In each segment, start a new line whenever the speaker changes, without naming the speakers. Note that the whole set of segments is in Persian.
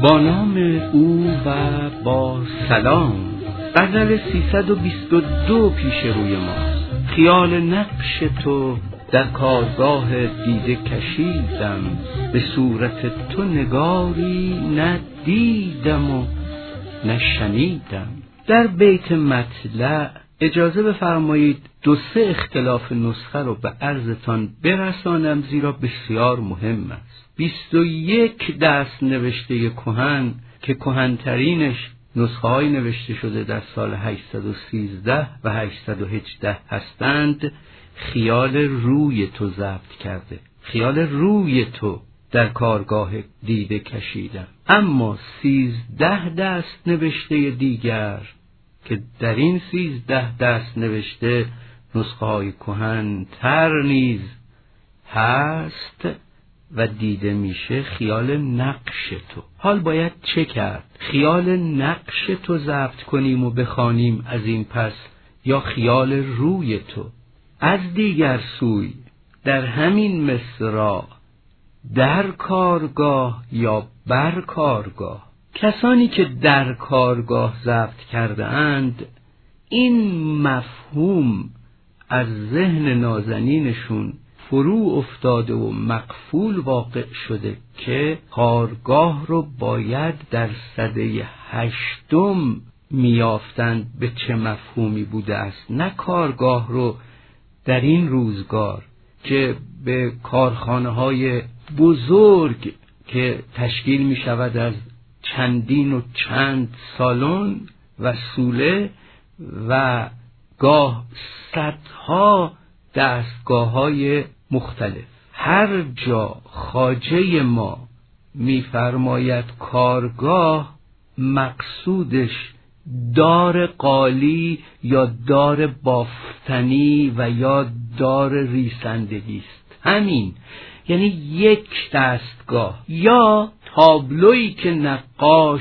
با نام او و با سلام. غزل 322 پیش روی ماست. خیال نقش تو در کارگاه دیده کشیدم، به صورت تو نگاری نه دیدم و نه شنیدم. در بیت مطلع اجازه بفرمایید 2-3 اختلاف نسخه رو به عرضتان برسانم، زیرا بسیار مهم است. 21 دست نوشته کهن که کهن‌ترینش نسخه های نوشته شده در سال 813 و 818 هستند، خیال روی تو ضبط کرده. خیال روی تو در کارگاه دیده کشیدم. اما 13 دست نوشته دیگر که در این 13 دست نوشته نسخه های کهن تر نیز هست و دیده میشه خیال نقش تو. حال باید چه کرد؟ خیال نقش تو ضبط کنیم و بخوانیم از این پس، یا خیال روی تو؟ از دیگر سوی در همین مصرع در کارگاه یا بر کارگاه. کسانی که در کارگاه ضبط کرده اند این مفهوم از ذهن نازنینشون فرو افتاده و مقفول واقع شده که کارگاه رو باید در سده 8 میافتند به چه مفهومی بوده است، نه کارگاه رو در این روزگار که به کارخانه‌های بزرگ که تشکیل می شود از چندین و چند سالن و سوله و گاه صدها دستگاه‌های مختلف. هر جا خواجه ما می‌فرماید کارگاه، مقصودش دار قالی یا دار بافتنی و یا دار ریسندگی است. همین، یعنی یک دستگاه یا تابلویی که نقاش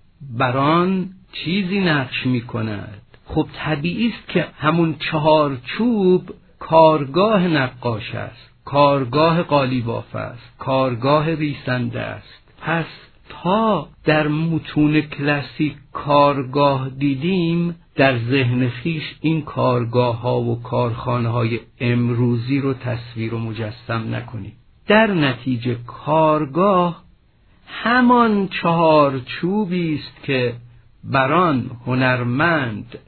بران چیزی نقش می‌کند. خب طبیعی است که همون 4 چوب کارگاه نقاش است، کارگاه قالیباف است، کارگاه ریسنده است. پس تا در متون کلاسیک کارگاه دیدیم، در ذهن خیش این کارگاه ها و کارخانه های امروزی رو تصویر و مجسم نکنیم. در نتیجه کارگاه همان 4 چوبی است که بران هنرمند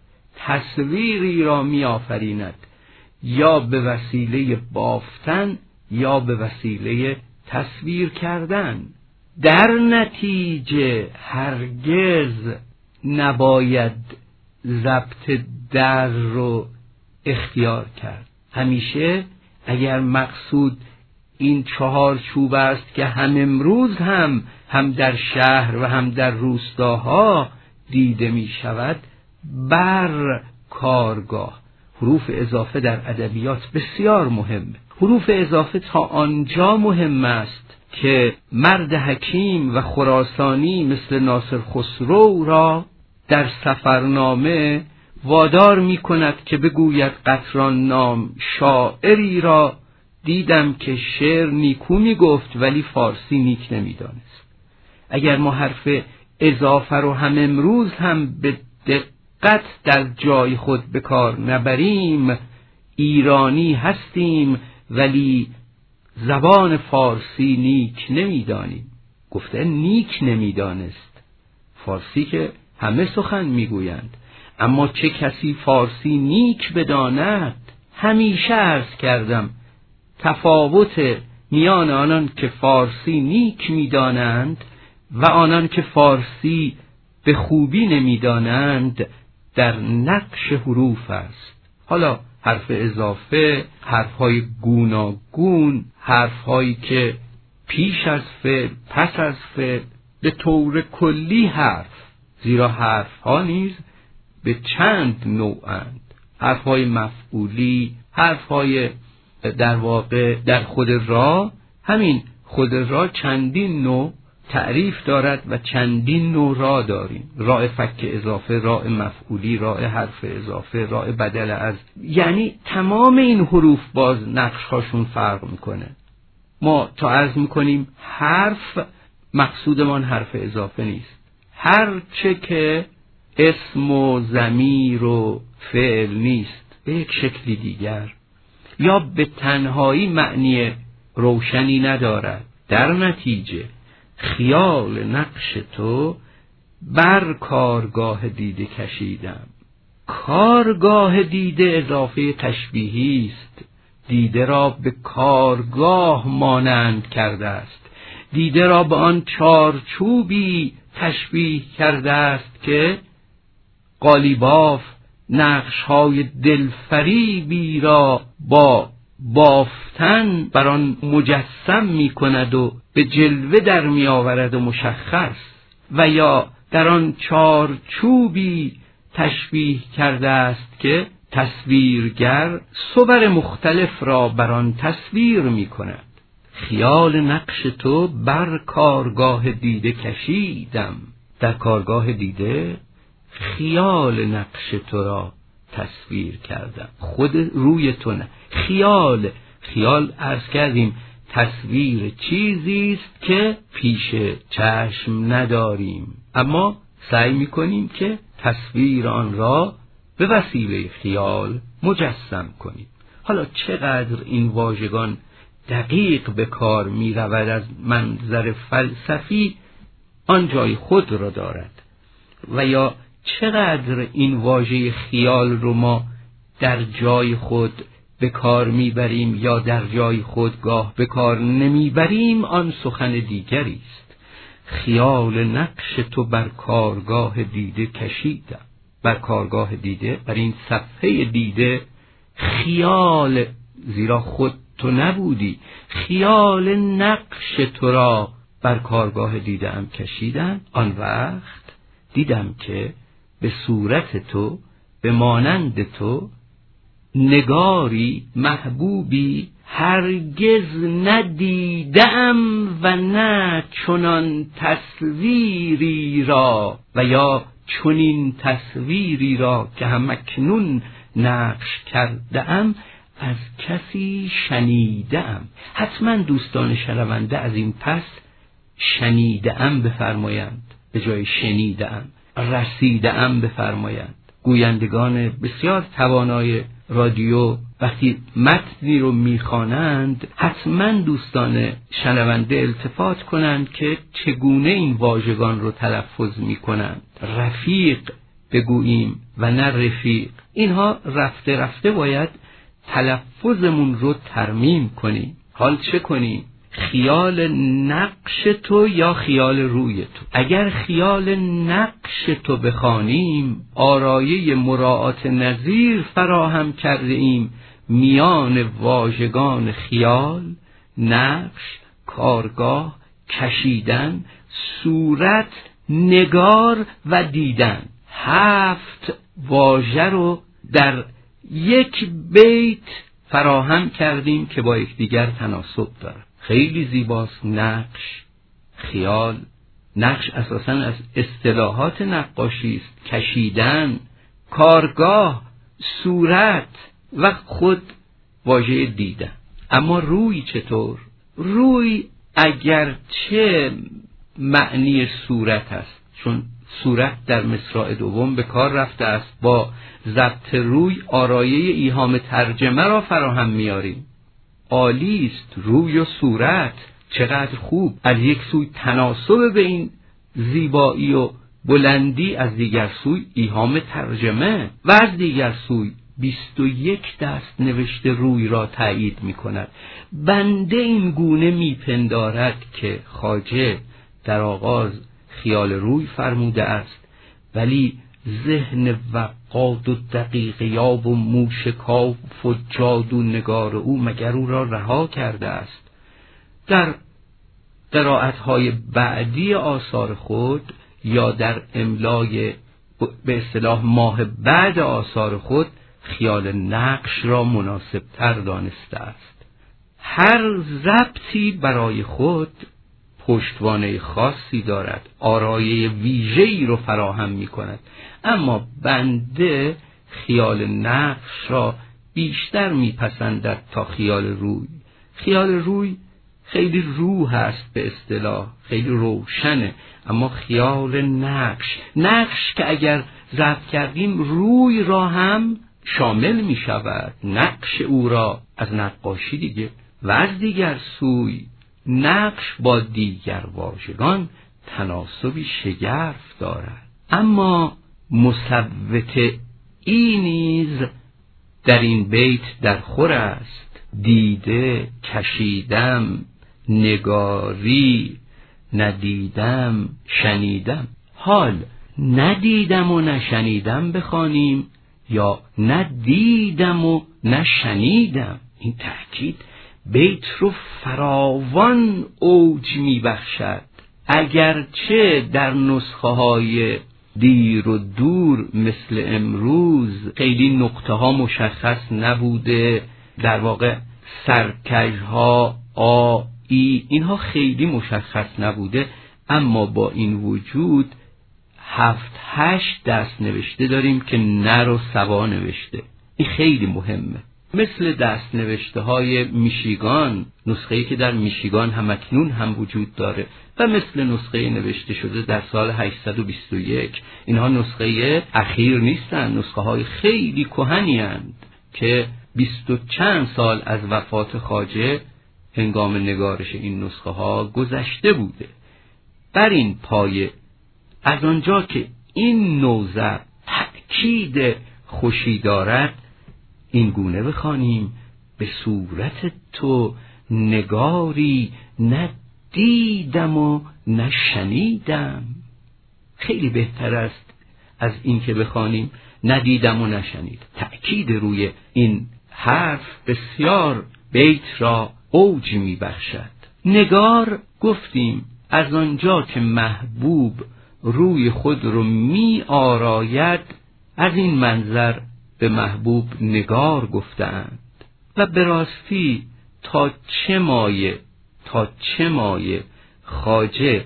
تصویری را می آفریند، یا به وسیله بافتن یا به وسیله تصویر کردن. در نتیجه هرگز نباید ضبط در رو اختیار کرد. همیشه اگر مقصود این 4 چوب است که هم امروز هم در شهر و هم در روستاها دیده می شود، بر کارگاه. حروف اضافه در ادبیات بسیار مهمه. حروف اضافه تا آنجا مهم است که مرد حکیم و خراسانی مثل ناصر خسرو را در سفرنامه وادار می کند که بگوید قطران نام شاعری را دیدم که شعر نیکو می گفت ولی فارسی نیک نمی دانست. اگر ما حرف اضافه رو هم امروز هم به دقت در جای خود به کار نبریم، ایرانی هستیم ولی زبان فارسی نیک نمیدانیم. گفته نیک نمیدانست. فارسی که همه سخن میگویند، اما چه کسی فارسی نیک بداند؟ همیشه عرض کردم تفاوت میان آنان که فارسی نیک میدانند و آنان که فارسی به خوبی نمیدانند در نقش حروف است. حالا حرف اضافه، حرفهای گوناگون، حرفهایی که پیش از فعل، پس از فعل، به طور کلی حرف، زیرا حرفها نیز به چند نوعند. حرفهای مفعولی، حرفهای در واقع در خود را، همین خود را چندین نوع تعریف دارد و چندین نوع را داریم. راء فک اضافه، راء مفعولی، راء حرف اضافه، راء بدل از، یعنی تمام این حروف باز نقش هاشون فرق میکنه. ما تا عرض میکنیم حرف مقصودمان حرف اضافه نیست. هر چه که اسم و ضمیر و فعل نیست به یک شکلی دیگر یا به تنهایی معنی روشنی ندارد. در نتیجه خیال نقش تو بر کارگاه دیده کشیدم. کارگاه دیده اضافه تشبیهی است. دیده را به کارگاه مانند کرده است. دیده را به آن چارچوبی تشبیه کرده است که قالیباف نقش‌های دلفریبی را با بافتن بر آن مجسم می‌کند و به جلوه در می‌آورد و مشخص، و یا در آن چارچوبی تشبیه کرده است که تصویرگر صور مختلف را بر آن تصویر می‌کند. خیال نقش تو بر کارگاه دیده کشیدم. در کارگاه دیده خیال نقش تو را تصویر کردم، خود روی تو نه. خیال عرض کردیم تصویر چیزی است که پیش چشم نداریم، اما سعی می‌کنیم که تصویر آن را به وسیله خیال مجسم کنیم. حالا چقدر این واژگان دقیق به کار می رود از منظر فلسفی آن جای خود را دارد، و یا چقدر این واژه خیال رو ما در جای خود به کار میبریم یا در جای خود گاه به کار نمیبریم آن سخن دیگری است. خیال نقش تو بر کارگاه دیده کشیدم. بر کارگاه دیده، بر این صفحه دیده خیال، زیرا خود تو نبودی، خیال نقش تو را بر کارگاه دیدم کشیدم. آن وقت دیدم که به صورت تو، به مانند تو، نگاری محبوبی هرگز ندیدم و نه چنان تصویری را، و یا چنین تصویری را که همکنون نقش کردم از کسی شنیدم. حتما دوستان شنونده از این پس شنیدم بفرمایند به جای شنیدم، رسیدم بفرمایند. گویندگان بسیار توانای رادیو وقتی متنی رو میخوانند حتما دوستان شنونده التفات کنند که چگونه این واژگان رو تلفظ میکنند. رفیق بگوییم و نه رفیق. اینها رفته رفته باید تلفظمون رو ترمیم کنیم. حال چه کنیم؟ خیال نقش تو یا خیال روی تو؟ اگر خیال نقش تو بخوانیم آرایه مراعات نظیر فراهم کرده ایم میان واژگان خیال، نقش، کارگاه، کشیدن، صورت، نگار و دیدن. 7 واژه رو در یک بیت فراهم کردیم که با یکدیگر تناسب داره. خیلی زیباست. نقش، خیال. نقش اساساً از اصطلاحات نقاشی است. کشیدن، کارگاه، صورت و خود واژه دیدن. اما روی چطور؟ روی اگر چه معنی صورت است، چون صورت در مصرع دوم به کار رفته است، با ضبط روی آرایه ایهام ترجمه را فراهم میاریم. عالی است. روی و صورت چقدر خوب. از یک سوی تناسب به این زیبایی و بلندی، از دیگر سوی ایهام ترجمه، و از دیگر سوی 21 دست نوشته روی را تایید می کند. بنده این گونه می پندارد که خواجه در آغاز خیال روی فرموده است، ولی ذهن وقاد و دقیق یاب و موشکاف و جادو نگار او مگر او را رها کرده است؟ در قرائت‌های بعدی آثار خود یا در املای به اصطلاح ماه بعد آثار خود خیال نقش را مناسب تر دانسته است. هر ضبطی برای خود پشتوانه خاصی دارد، آرایه ویژه‌ای رو فراهم می کند، اما بنده خیال نقش را بیشتر می پسندد تا خیال روی. خیال روی خیلی روح هست، به اصطلاح خیلی روشنه، اما خیال نقش که اگر ضبط کردیم روی را هم شامل می شود، نقش او را از نقاشی دیگه. و از دیگر سوی نقش با دیگر واژگان تناسبی شگرف دارد. اما مصوت این نیز در این بیت در خور است: دیده کشیدم نگاری ندیدم شنیدم. حال ندیدم و نشنیدم بخوانیم یا ندیدم و نشنیدم، این تأکید بیت رو فراوان اوج می بخشد. اگرچه در نسخه های دیر و دور مثل امروز خیلی نقطه ها مشخص نبوده، در واقع سرکش ها آ ای اینها خیلی مشخص نبوده، اما با این وجود 7-8 دست نوشته داریم که نر و سوا نوشته. این خیلی مهمه. مثل دست نوشته های میشیگان، نسخه‌ای که در میشیگان همکنون هم وجود داره، و مثل نسخه نوشته شده در سال 821. اینها نسخه اخیر نیستن، نسخه های خیلی کهنی هستند که 20 و چند سال از وفات خواجه هنگام نگارش این نسخه ها گذشته بوده. بر این پایه از آنجا که این نوزر تأکید خوشی دارد، این گونه بخوانیم: به صورت تو نگاری ندیدم و نشنیدم. خیلی بهتر است از این که بخوانیم ندیدم و نشنید. تأکید روی این حرف بسیار بیت را اوج می بخشد. نگار گفتیم از آنجا که محبوب روی خود رو می آراید، از این منظر به محبوب نگار گفتند. و به راستی تا چه مایه خواجه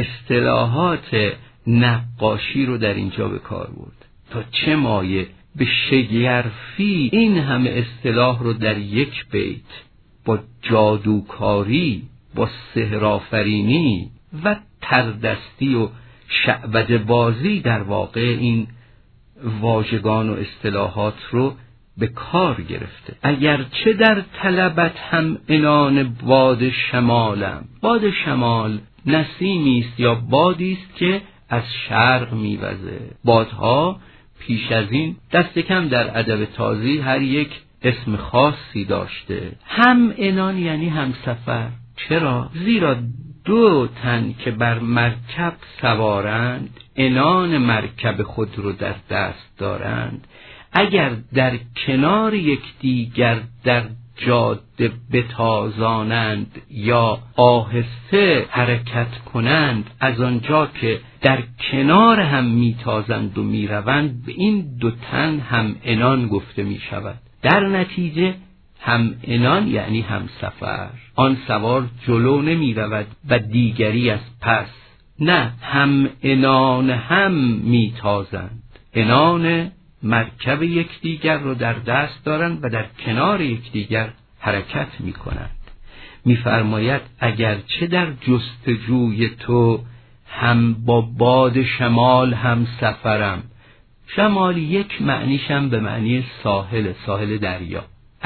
اصطلاحات نقاشی رو در اینجا به کار برد، تا چه مایه به شگرفی این همه اصطلاح رو در یک بیت با جادوکاری، با سحرآفرینی و تردستی و شعبده بازی در واقع این واژگان و اصطلاحات رو به کار گرفته. اگرچه در طلبت هم عنان باد شمالم. باد شمال نسیمی است یا بادی است که از شرق میوزه. بادها پیش از این دست کم در ادب تازی هر یک اسم خاصی داشته. هم عنان یعنی هم سفر. چرا؟ زیرا دو تن که بر مرکب سوارند، عنان مرکب خود رو در دست دارند، اگر در کنار یکدیگر در جاده بتازانند یا آهسته حرکت کنند، از آنجا که در کنار هم میتازند و میروند، به این دو تن هم عنان گفته می شود. در نتیجه هم عنان یعنی هم سفر. آن سوار جلو نمی رود و دیگری از پس، نه، هم عنان هم می تازند. عنان مرکب یکدیگر رو در دست دارند و در کنار یکدیگر حرکت می کنند. می فرماید اگرچه در جستجوی تو هم با باد شمال هم سفرم. شمال یک معنیشم به معنی ساحل دریا.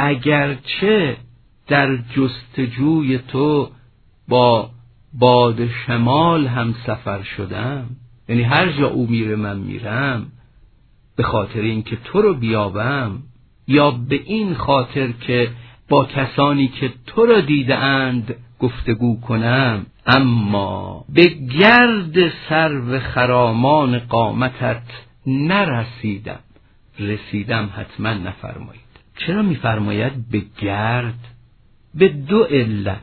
اگرچه در جستجوی تو با باد شمال هم سفر شدم، یعنی هر جا او میره من میرم، به خاطر اینکه تو رو بیابم، یا به این خاطر که با کسانی که تو را دیدند گفتگو کنم، اما به گرد سرو خرامان قامتت نرسیدم. رسیدم حتما نفرمایید. چرا میفرماید به گرد؟ به دو علت.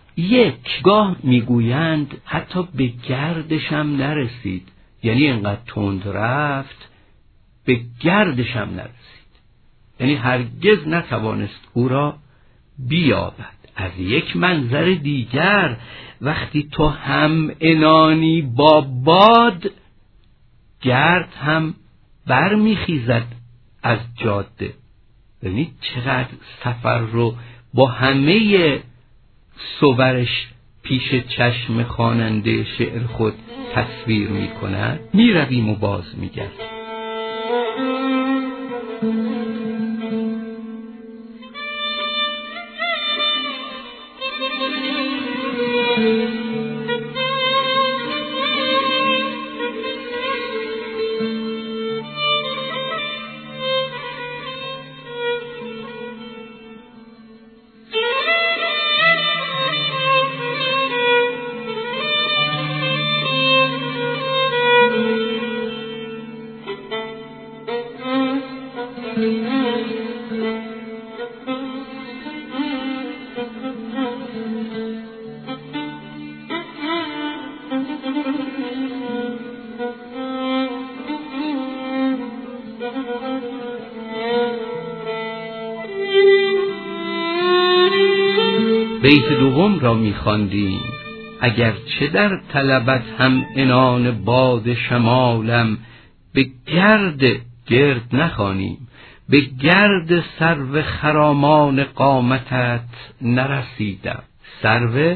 یک، گاه میگویند حتی به گردشم نرسید، یعنی انقدر تند رفت به گردشم نرسید، یعنی هرگز نتوانست او را بیابد. از یک منظر دیگر، وقتی تو هم عنانی با باد، گرد هم برمیخیزد از جاده. یعنی چقدر سفر رو با همه صورش پیش چشم خواننده شعر خود تصویر می کند، می رویم و باز می گردیم. بیت دوم را می‌خواندیم: اگر چه در طلبت هم عنان باد شمالم، به گرد نخوانیم، به گرد سرو خرامان قامتت نرسیدم. سرو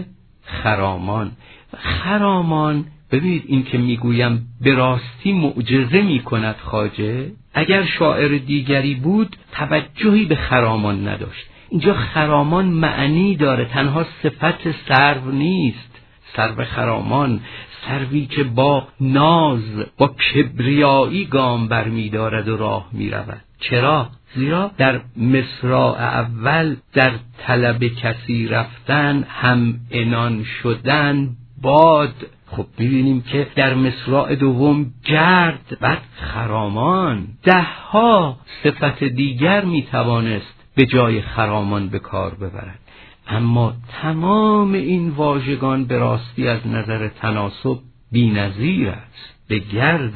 خرامان، ببینید این که میگویم به راستی معجزه میکند خواجه. اگر شاعر دیگری بود توجهی به خرامان نداشت. اینجا خرامان معنی داره، تنها صفت سرو نیست. سرو خرامان، سروی که با ناز، با کبریایی گام برمی دارد و راه می رود. چرا؟ زیرا در مصرع اول در طلب کسی رفتن، هم عنان شدن، باد. خب می‌بینیم که در مصرع دوم گرد، بعد خرامان. 10 صفت دیگر میتوانست به جای خرامان به کار ببرد، اما تمام این واژگان به راستی از نظر تناسب بی‌نظیر است. به گرد،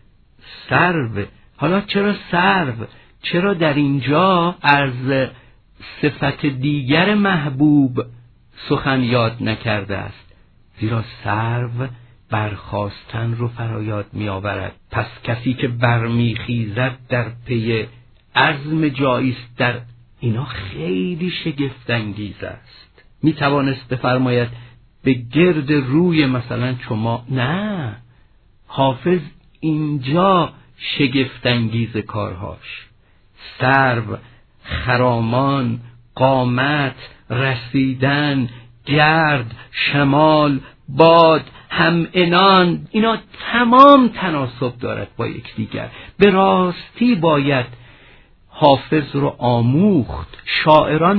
سرو. حالا چرا سرو؟ چرا در اینجا از صفت دیگر محبوب سخن یاد نکرده است؟ زیرا سرو برخاستن رو فرایاد می آورد. پس کسی که برمیخیزد در پی عزم جاییست. در اینا خیلی شگفت انگیز است. می توانست بفرماید به گرد روی مثلا شما. نه، حافظ اینجا شگفت انگیز کارهاش. سرو، خرامان، قامت، رسیدن، گرد، شمال، باد، هم عنان، اینا تمام تناسب دارد با یکدیگر. به راستی باید حافظ رو آموخت. شاعران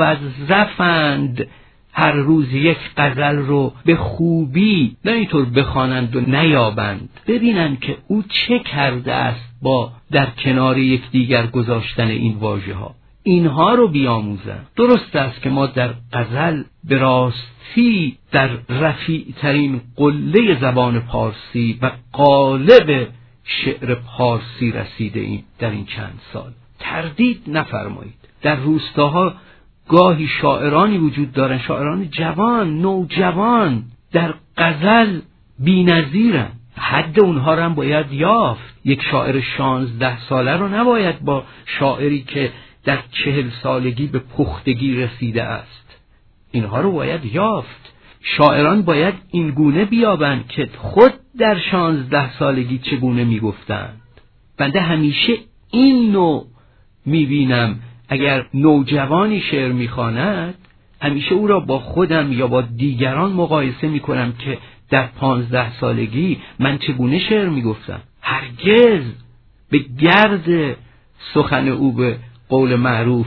موظفند هر روز یک غزل رو به خوبی نه اینطور بخوانند و نیابند، ببینند که او چه کرده است با در کنار یکدیگر گذاشتن این واژه ها. اینها رو بیاموزند. درست است که ما در غزل به راستی در رفیع ترین قله زبان پارسی و قالب شعر پارسی رسیده ایم در این چند سال. تردید نفرمایید. در روستاها گاهی شاعرانی وجود دارن، شاعران جوان، نوجوان، در غزل بی‌نظیرن. حد اونها رو هم باید یافت. یک شاعر 16 ساله رو نباید با شاعری که در 40 سالگی به پختگی رسیده است. اینها رو باید یافت. شاعران باید این گونه بیابند که خود در 16 سالگی چگونه میگفتند. بنده همیشه این نوع میبینم. اگر نوجوانی شعر میخواند، همیشه او را با خودم یا با دیگران مقایسه میکنم که در 15 سالگی من چگونه شعر میگفتم. هرگز به گرد سخن او به قول معروف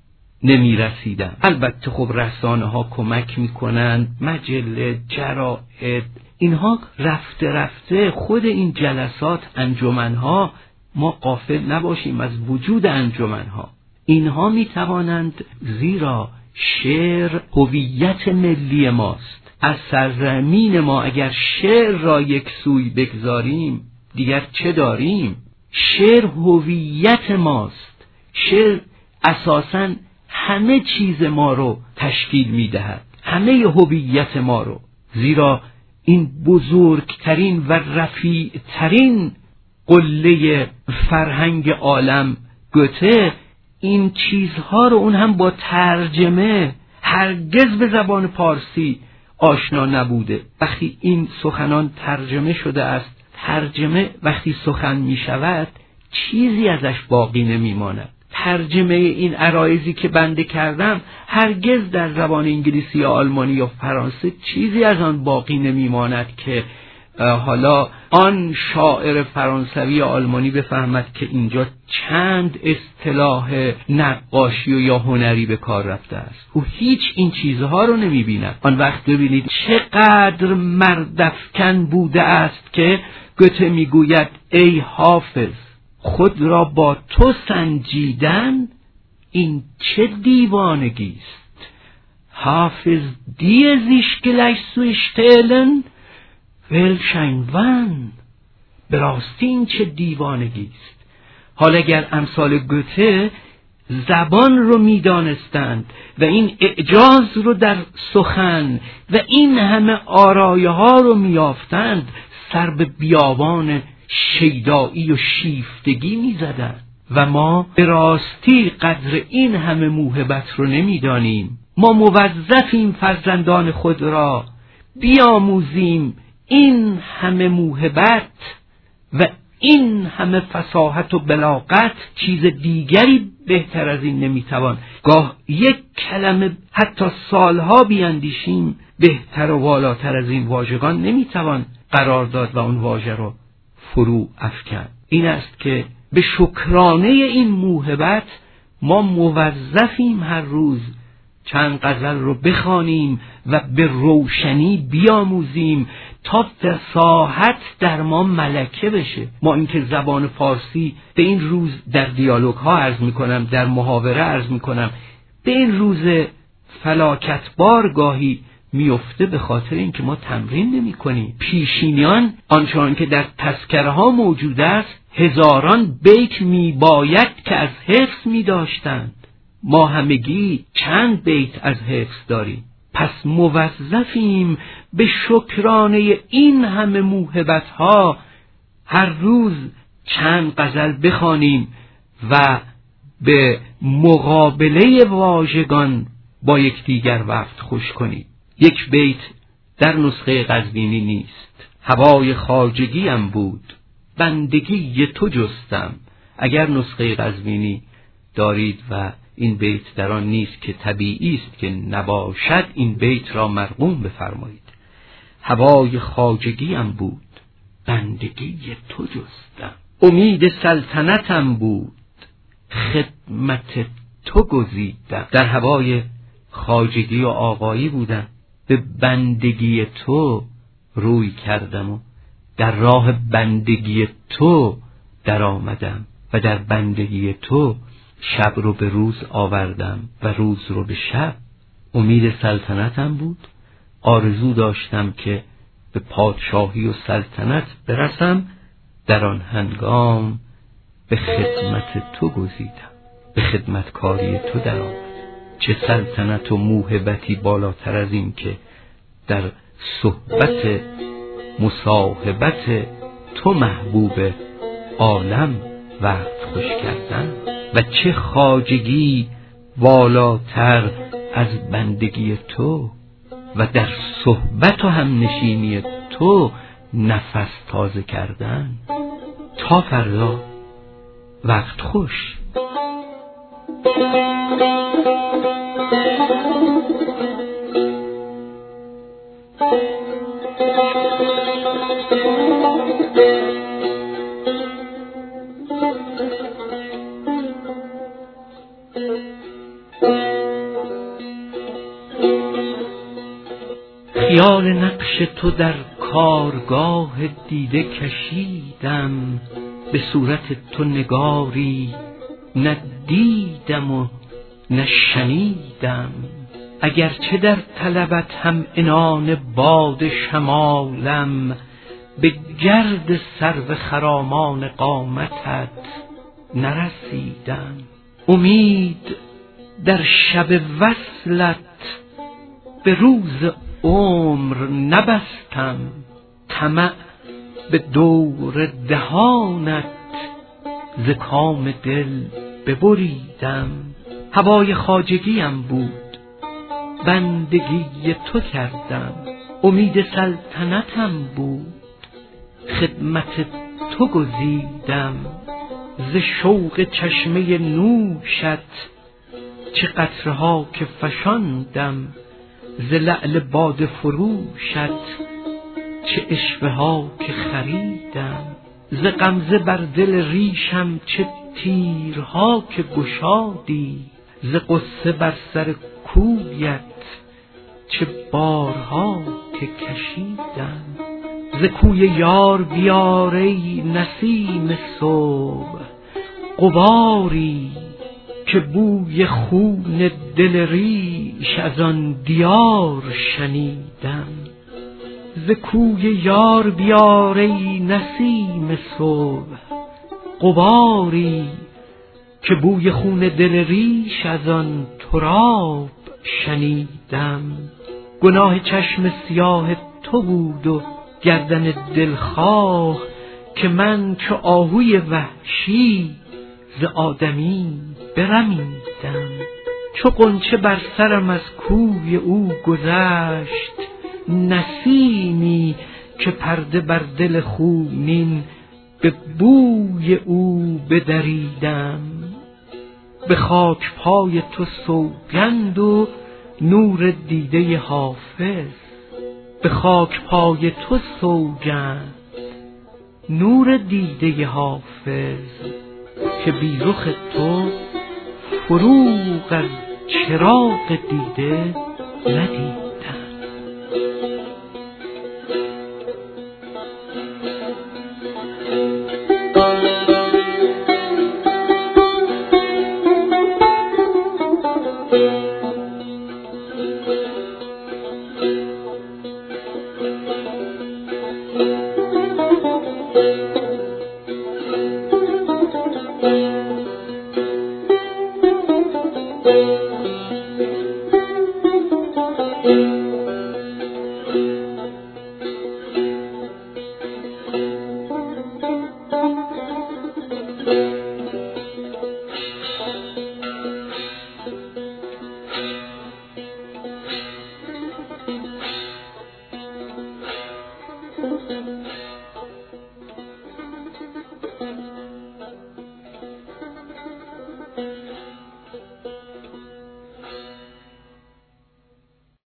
نمیرسیدم. البته خب رسانه ها کمک میکنند، مجله، جراید، اینها رفته رفته خود این جلسات، انجمنها، ما غافل نباشیم از وجود انجمنها. اینها میتوانند، زیرا شعر هویت ملی ماست. از سرزمین ما اگر شعر را یک سوی بگذاریم دیگر چه داریم؟ شعر هویت ماست. شعر اساساً همه چیز ما رو تشکیل میدهد، همه هویت ما رو. زیرا این بزرگترین و رفیعترین قله فرهنگ عالم، گوته، این چیزها رو اون هم با ترجمه هرگز به زبان پارسی آشنا نبوده. وقتی این سخنان ترجمه شده است، ترجمه وقتی سخن می شود چیزی ازش باقی نمی ماند. ترجمه این عرایضی که بنده کردم هرگز در زبان انگلیسی یا آلمانی یا فرانسه چیزی از آن باقی نمی ماند که حالا آن شاعر فرانسوی یا آلمانی بفهمد که اینجا چند اصطلاح نقاشی و یا هنری به کار رفته است. او هیچ این چیزها رو نمی بیند. آن وقت ببینید چقدر مردافکن بوده است که گوته می گوید ای حافظ، خود را با تو سنجیدن این چه دیوانگی است. حافظ dir sich gleich zu stellen welch ein Wahn. به راستی این چه دیوانگی است. حالا اگر امثال گوته زبان رو میدانستند و این اعجاز رو در سخن و این همه آرایه ها رو میافتند، سر به بیابان شیدایی و شیفتگی میزدند. و ما به راستی قدر این همه موهبت رو نمیدانیم. ما موظفیم فرزندان خود را بیاموزیم این همه موهبت و این همه فصاحت و بلاغت. چیز دیگری بهتر از این نمیتوان. گاه یک کلمه حتی سالها بیاندیشیم بهتر و والاتر از این واژگان نمیتوان قرار داد و اون واژه رو فرو افکن. این است که به شکرانه این موهبت ما موظفیم هر روز چند غزل رو بخوانیم و به روشنی بیاموزیم تا فصاحت در ما ملکه بشه. ما اینکه زبان فارسی به این روز در دیالوگ ها عرض میکنم، در محاوره عرض میکنم، به این روز فلاکتبار گاهی میفته به خاطر اینکه ما تمرین نمی کنیم. پیشینیان آنچنان که در تذکره ها موجود است هزاران بیت می باید که از حفظ می داشتند. ما همگی چند بیت از حفظ داریم. پس موظفیم به شکرانه این همه موهبت ها هر روز چند غزل بخوانیم و به مقابله واژگان با یکدیگر وقت خوش کنیم. یک بیت در نسخه قزوینی نیست. هوای خواجگیم بود، بندگی تو جستم. اگر نسخه قزوینی دارید و این بیت در آن نیست که طبیعی است که نباشد، این بیت را مرقوم بفرمایید. هوای خواجگیم بود، بندگی تو جستم. امید سلطنتم بود، خدمت تو گزیدم. در هوای خواجگی و آقایی بودم، به بندگی تو روی کردم و در راه بندگی تو در آمدم و در بندگی تو شب رو به روز آوردم و روز رو به شب. امید سلطنتم بود، آرزو داشتم که به پادشاهی و سلطنت برسم، در آن هنگام به خدمت تو گزیدم، به خدمتکاری تو در آمدم. چه سلطنت و موهبتی بالاتر از این که در صحبت مصاحبت تو محبوب عالم وقت خوش کردن. و چه خواجگی والاتر از بندگی تو و در صحبت و همنشینی تو نفس تازه کردن. تا فردا وقت خوش. خیال نقش تو در کارگاه دیده کشیدم، به صورت تو نگاری نه دیدم و نه شنیدم. اگرچه در طلبت هم عنان باد شمالم، به گرد سرو خرامان قامتت نرسیدم. امید در شب وصلت به روز عمر نبستم، طمع به دور دهانت ز کام دل ببریدم. هوای خواجگیم بود، بندگی تو کردم، امید سلطنتم بود، خدمت تو گزیدم. ز شوق چشمه نوشت چه قطرها که فشاندم، ز لعل باده فروشت چه عشوه ها که خریدم. ز غمزه بر دل ریشم چه تیرها که گشادی، ز غصه بر سر کویت چه بارها که کشیدم. ز کوی یار بیار ای نسیم صبح غباری، که بوی خون دل ریش از آن دیار شنیدم. ز کوی یار بیار ای نسیم صبح غباری، که بوی خون دل ریش از آن تراب شنیدم. گناه چشم سیاه تو بود و گردن دلخواه، که من چو آهوی وحشی ز آدمی برمیدم. چو غنچه بر سرم از کوی او گذشت نسیمی، که پرده بر دل خونین به بوی او بدریدم. به خاک پای تو سوگند و نور دیده حافظ، به خاک پای تو سوگند نور دیده حافظ، که بی رخ تو فروغ از چراغ دیده ندیدم.